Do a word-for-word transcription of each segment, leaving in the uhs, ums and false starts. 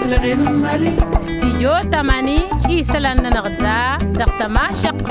استيجو تماني إيسالنا نغدا دقتما شق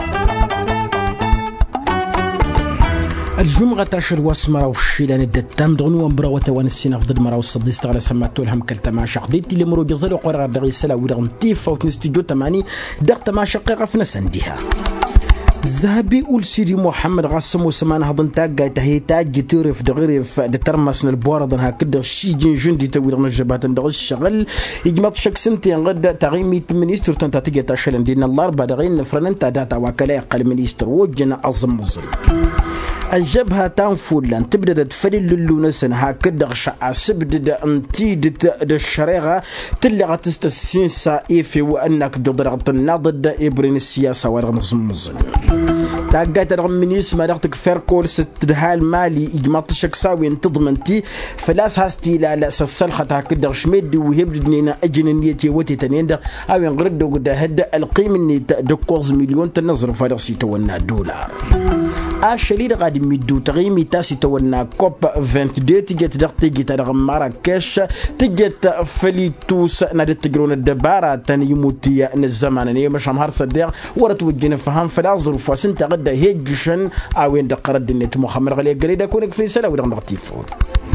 الجمعة تاشر واسمرا وشيلان الدتام دغنو ومبرا وتوان السنة فضد مرا والصدي استغلا سماتو الهم كالتما شق ديتي اللي مرو جزالو قرار دغي السلا ودغن تيفا وتنستيجو تماني دقتما شق غفنا سنديها ذهبي أول سيدي محمد غاسم وسمان هضن تاقا تهيتا جتوري في دغيري في دترمسن البوردن هكذا شي جين جندي تويل غن الجبهات دغ الشغل يجمط شك سنتين غدا تغيمي مينيستر تنتا تيجي تاشلن دينا الاربعه دغين فرنن تا داتا وكاله قال مينيستر وجنا اظم مزل الجبهة تنفولن تبدأ تفلل اللونسن هكذا غشاء سبد انتي د الشريعة تلغى تستسين سائفي وانك ضد النضد ابرين السياسة ورغم زمزن تاقات رغم منيس ما دغتك فيركول ستدها المالي اجماط شكساوي انتضمنتي فلاس هاستي لا لا سسلخة هكذا غشميد وهبدنينا اجننيتي وتي تنين او ينقرد وقدا هدا القيم اني دكوز مليون تنظر فارسي تونا دولار الشليل غادي ميدو تغيمي تاسي تونا كوب اثنين وعشرين تجت دغتي جيت رغم مراكش تجت فليتوس نادي تجرون الدبارة تاني يموتي الزمان ني مش مهار صديق ورا توجينا فهم فلا ظروف سنت غدا هيجشن او عند قرد النت محمد غلي قريده كونك في سلا ودغ نغتيفون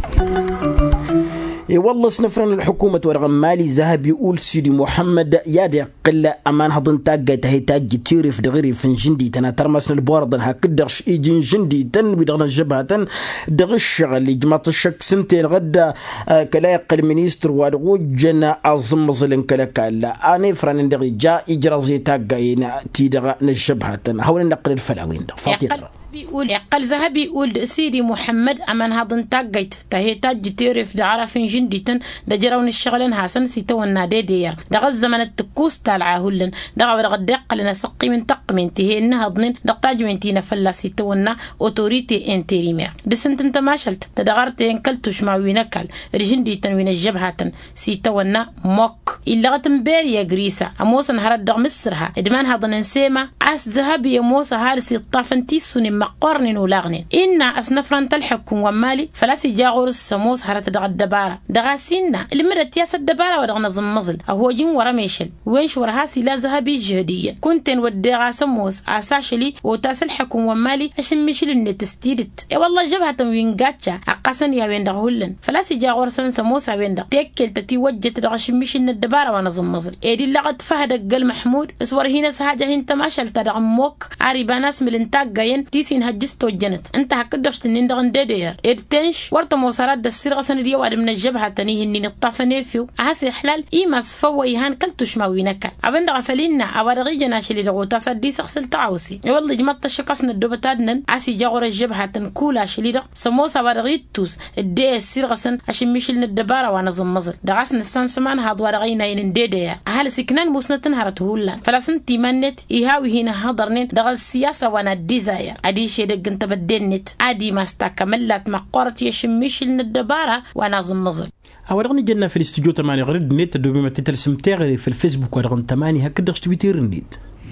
اي والله سنفرن الحكومة ورغم مالي ذهب يقول سيدي محمد يادي قلة امان هضن تاقا تهي تاقي تيوري في دغيري فن جندي تنا ترمسن البوردن هكدغش ايجين جندي تن ودغنا الجبهة تن دغ الشغل يجمط الشك سنتين غدا آه كلايق المينيستر وادغوجنا ازمزلن كلا كلا اني فرن دغي جا اجرازي تاقا تيدغ الجبهة تن حاول نقل الفلاوين دغ فاطمة بيقول يقل ذهبي يقول سيدي محمد أمان هذن تاجيت تهي تاج تيرف دعرفين جنديتن دجرون الشغلن حسن سيتو النادي ديار دغ الزمن التكوس تالعاهلن دغ ورغدق لنا سقي من تق من تهي إنها ضنين دقتاج من تينا فلا سيتو النا أوتوريتي انتريمير دسنت انت ماشلت تدغرت ينكلتوش ما وينكل رجنديتن وين الجبهاتن سيتو النا موك إلا غتم بيريا جريسا أموسن هرد دغ مصرها إدمان هذن انسيما عس ذهبي موسى هارسي الطافنتي سني مقرن ولاغن إن أسنفرن تلحكم ومالي فلا سيجاغور السموس هرت دغ الدبارة دغاسينا اللي مرت ياس الدبارة ودغ نظم مزل أهو جين ورا ميشل وينش ورهاسي لا ذهبي جهدية كنتن ودغا سموس أساشلي وتاس الحكم ومالي عشان ميشل إنه تستيدت يا والله جبهة وينجاتشا أقاسن يا وين دغهولن فلا سيجاغور سن سموس وين دغ تيكل تتي وجت دغ شميشل الدبارة ونظم مزل إيدي لغت فهد قل محمود اسور هنا سهاجة هنت ماشل تدغ موك عربا ناس ملنتاق جاين تيسين هجستو جنت انت هكدرش تنين دغن ديدير ادتنش ورت موسرات السرقه سن ديو من الجبهه تنيه اني نطفني فيو هاسي حلال ايما صفو يهان كلتوش ما وينك ابن دغفلينا ابرغي جناشلي دغوتا سدي سخسل تعوسي والله جمت الشقصن الدوبتادن عسي جاغور الجبهه تنكولا شلي دغ سموسا برغيتوس الدي السرقه سن اشميشل الدباره ونظم مزل دغاسن السان سمان هاد ورغينا ين ديدير اهل سكنان موسنتن هرتهولن فلاسنتي منت يهاوي هنا هضرنين دغ السياسه وانا ديزاير ادي شي دق انت بدنت ادي ما استكملت مقرت يشمش لنا الدباره وانا زمزل اورغني جنا في الاستوديو ثمانية غرد نت دوبي ما تترسم تاغري في الفيسبوك ورغم ثمانية هكذا تويتر النت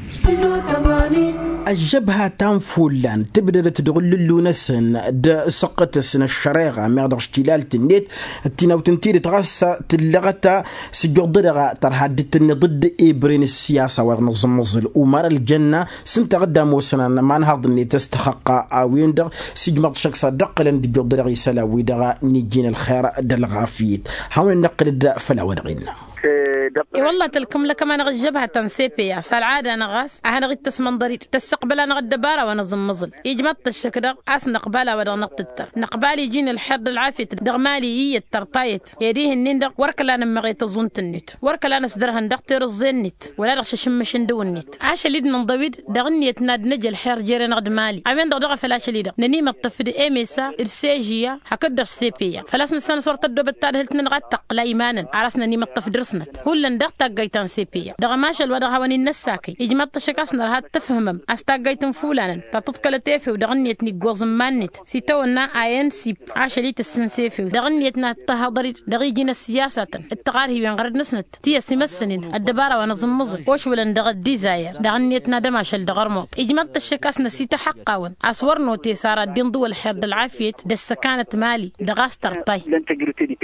الجبهة تنفولان تبدأ تدغل اللونسن دا سقط سن الشريعة مغدر اشتلال النت التنا وتنتير تغسى تلغتا سجودرغا ترهدتن ضد إبرين السياسة ورنظم مزل ومار الجنة سنت غدا موسنا ما نهض اني تستحق اوين دغ سجمط شخصا دقلن دي جودرغي سلاوي دغا نيجين الخير دلغافيت حاول نقل دا فلا ودغينا اي والله تلكم لك ما نغجبها تنسيبيا سال عاده انا غاس انا غيت تسمنضري تستقبل انا غد دباره ونظم مزل يجمط الشكر اس نقبلها ولا نقطه نقبال يجيني الحد العافيه دغمالي هي الترطايت يديه النندق ورك انا مغيت الظن النت ورك انا صدرها ندقتر الزنت ولا رش شمش ندو النت عاش ليد من ضويد دغنيت ناد نجل حير جيري نغد مالي عمين دغ فلاش ليد نني مطفد ايميسا السيجيا هكذا سيبيا فلاس نسان صورت الدوب التاد هلت نغتق لا ايمانا عرسنا ني مطفد رسنت كل ندقت جايتان سيبيا دغ ماشل الوضع هوني النساكي يجمط شكاسنا هاد تفهمم استاجيتن فولانا تطكل تيفي ودغنيتني جوزمانت سيتونا اين سيب عاشليت السنسيفي دغنيتنا تهضري دغيجينا السياسه التقاري بين غرد نسنت تي سمسنين الدباره ونظم مزل واش ولا دغ ديزاير دغنيتنا دماشل دغرمو يجمط الشكاسنا سيتا حقاون اصورنو تي صار دين دول حرد العافيه دس كانت مالي دغاستر طي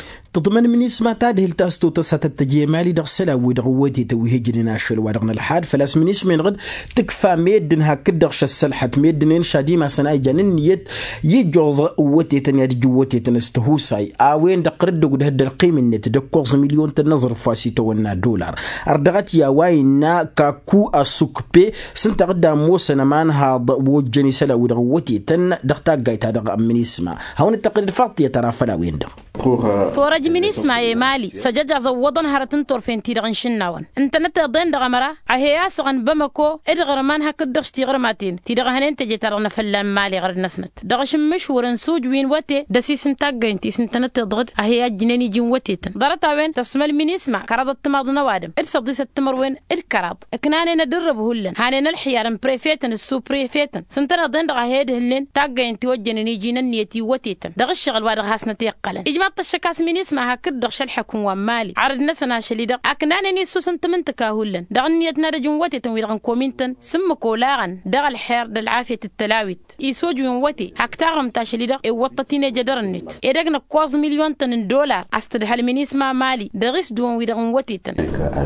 تضمن من اسمها تاده التاستو تسات التجيه مالي دغسلا ودغوتي توهي جننا شل ودغنا الحاد فلاس من اسمين غد تكفى ميدنها كدغش السلحة ميدنين شادي ما سناي جنن يت يجوز قوتي تنيا جوتي تنستهوساي اوين دقرد قد هد القيمة نت دكوز مليون تنظر فاسي تونا دولار اردغت يا واينا كاكو اسوكبي سنت غدا موسنا مان هاد وجني سلا ودغوتي تن دغتا غايتا دغ من اسمها هون التقرير فاطيه ترى فلا وين دغ تورج من اسمع يا مالي سجاجة زوضن هرتن تورفين تيرغن شناون انت نتضين دغمرة عهيا سغن بمكو ادغرمان هكدغش تيغرماتين تيدغهنين تجي ترغن فلان مالي غير نسنت دغش مشورن سوج وين وتي دسي سنتاغين تي سنتنت تضغط عهيا جنيني جن وتيتن ضرتا وين تسمل من اسمع كرضت تماض نوادم ارصدي ستمر وين الكراد اكناني ندرب هلن هاني الحيارن بريفيتن السو بريفيتن سنتنا ضين دغهيد هلن تاغين توجنني جينن نيتي وتيتن دغش شغل وادغ هاسنتي قلن اجماع الشكاس من اسمها كدغ شلحكم ومالي عرض نسنا شليدق اكناني نيسو سنتمن تكاهلن دغنيتنا رجن وتي تنويرغن كومينتن سمكو لاغن دغ الحير دالعافيه التلاويت يسوجون وتي اكتارم تا شليدق اي وطتيني جدرنت ادغنا كوز مليون تن دولار استد هل من اسمها مالي دغيس دون ويرغن وتي تن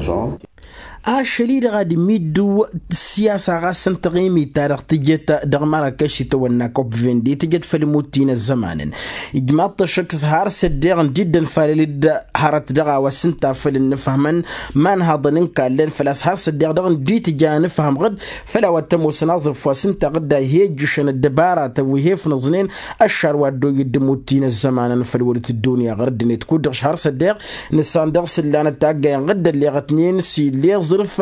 أشلي غادي ميدو السياسة غاسن تغيمي تاريخ تجت دغمارا كشي تونا كوب فيندي تجت فلموتين الزمان إجماع الشخص هارس الدغن جدا فالد هارت دغا وسنتا فل نفهمن من هذا ننكالن فلاس هارس الدغن دي تجا نفهم غد فلا وتمو سناظر فسنتا غدا هيجشن الدبارة توهيف نظنين الشر ودو يدموتين الزمان فالولت الدنيا غرد نتكود هارس الدغ نسان دغس اللي أنا تاجا غد اللي غتنين سي اللي ظرف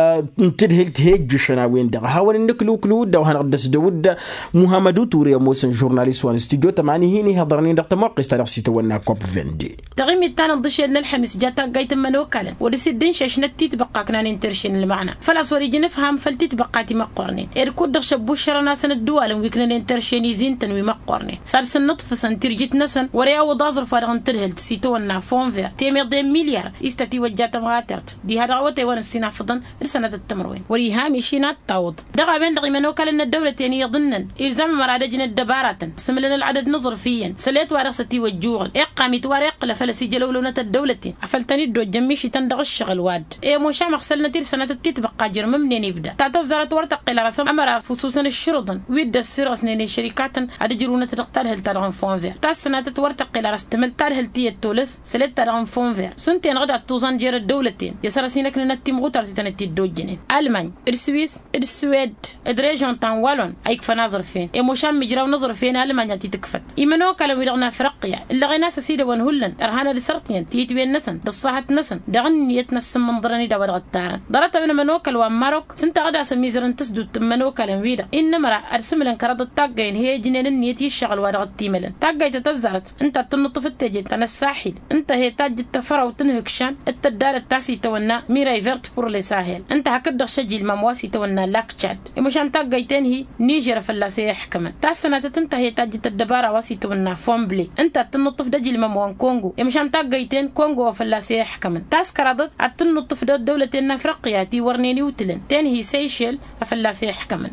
تدهلت هيج شناوين دغ هاون نكلو كلو دو هنقدس دود محمد توري موسن جورناليست وان استوديو تماني هيني هضرني دغ تمقس تاع سيتونا كوب فيندي تغيم التان ضش الحمس جاتا قايت منوكلا ودسدين ششنتي تبقى كنا ننترشن المعنى فلاس وريجي نفهم فلتي تبقى تي مقرني اركود دغ شبو شرنا سن الدول ويكنا ننترشن يزين تنوي مقرني صار سنطف سن ترجت نسن وريا وضازر فارغن ترهلت سيتونا فونفير تيمير دي مليار استتي وجاتا مغاترت دي هذا وتي وانا السنه فضن لسنه التمروين وريهام شينات تعوض دغا بين دغي منو كلنا الدولتين يظنن الزام مرادجن الدبارات سملنا العدد نظر فيا سليت ورثتي والجوغل اقامت ورق لفلسي جلولونه الدولتين عفلتني دو جميشي تندغ الشغل واد اي مو شام غسلنا تير سنه تتبقى جرم منين يبدا تعتذرت ورتق الى رسم امر خصوصا الشرطن ويد السر سنين الشركات ادجرونه تقتل هل ترغن فونفير تا سنه تورتق الى رستمل تار هل تي التولس سليت ترغن فونفير سنتين غدا توزن جير الدولتين يسر سينك نتيم غوتر تنتي دوجنين المانيا السويس السويد ادريجون تان والون ايك فناظر فين اي مشام مجراو نظر فين المانيا تي تكفت يمنو كلام يرغنا فرقيا اللي غناس سيده ونهلن ارهانا لسرتين تيت بين نسن دصحت نسن دغن يتنس منظرني دبر غتار درت من منوكل وماروك سنت غدا سميزرن تسدو منوكل ويدا انما ارسم لن كرد التاقين هي جنين نيتي الشغل ورغتيملن تاقيت تزرت انت تنطف التجت انا الساحل انت هي تاج التفرع وتنهكشان التدار التاسي تونا ميراي فيرت بور لي ساحل انت هكدغ شجي الممواسي تونا لاك تشاد مشان تاقيتين هي نيجر فلاسي حكما تاسنا تنتهي تاج الدبارة واسي تونا فومبلي انت تنطف دجي المموان كونغو مشان تاقيتين كونغو فلاسي حكما تاس كرادت التنطف دولتين افريقيا ورنيني وتلن تنهي سيشل فلاسي حكما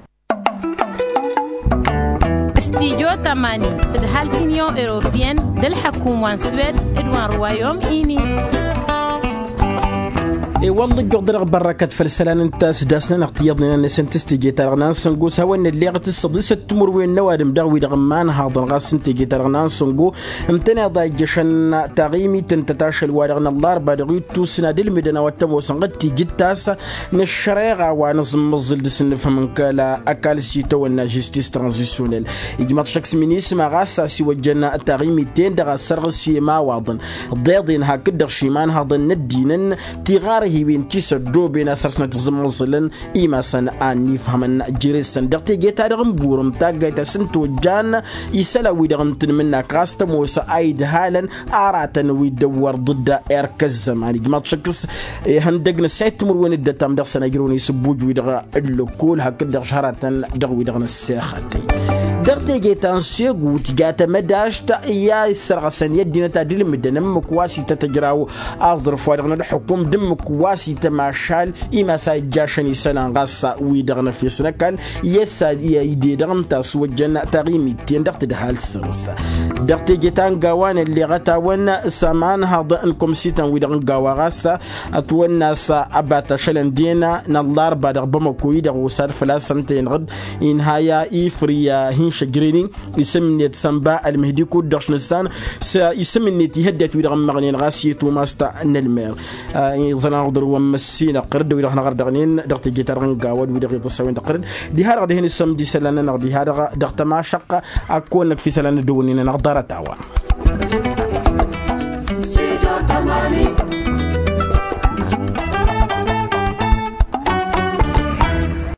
استيجو تماني تدهال كينيون اوروبيان دل حكومة سويد ادوان روايوم ايني اي والله جودر بركه فلسلان انت سداسنا نقتيضنا نسن تستيجي ترغنا سنغو سوين اللي غتسد ستمر وين نوادم دغوي دغمان هذا غاسن تيجي ترغنا سنغو امتنا ضاجشن تغيمي تنتتاش الوارغنا الله بدغي توسنا دل مدنا وتمو سنغتي جتاس نشريغا ونظم الزلد سنف من كلا اكال سيتو ونا جيستيس ترانزيسيونيل يجمع شخص من اسم غاسا سي وجنا التغيمي تين دغ سرغسي ما واضن ضيضين هكدغ شيمان هذا ندينن تيغار هي بين تيسر دو بين سرسنا تزم وصلن إما سن أني فهمنا جريسن دقتي جت أرغم بورم تاجت سنتو جان يسلا ويدغم تنمنا كاستم وسا أيد هالن أراتن ويدور ضد إركز زمان جماعة شخص هندقنا سيت مروين الدتام دقسنا جروني سبوج ويدغ اللكول هكذا شهرة دغ ويدغنا الساختي دغتي جيتان سيغو تجاتا مداشتا يا السرغسن يدينا تادل مدنم كواسي تتجراو أصدر فارغنا الحكم دم كواسي تماشال إما سايجاشني سنة غاسا ويدغنا في سنكال يسا يدي دغن تاسو الجنة تغيمي تين دغت دهال السرغسا دغتي جيتان غوان اللي غتاونا سامان هذا انكم سيتان ويدغن غوا غاسا أتونا سا أباتا شلن دينا نالار بادغ بمكوي دغو سار فلا سنتين غد إنهايا إفريا هنش جريني يسمى سامبا المهدي كود دشنسان يسمى يهدت ويدغ مغنين غاسي توماستا نلمير زنا غدر ومسينا قرد ويدغ نغر دغنين دغت جيتار غنغاود ويدغ يتصوين قرد دي هذا غدي هني سمدي سلانا نغدي هذا دغت ما شق اكون في سلانا دونين نغدار تاوا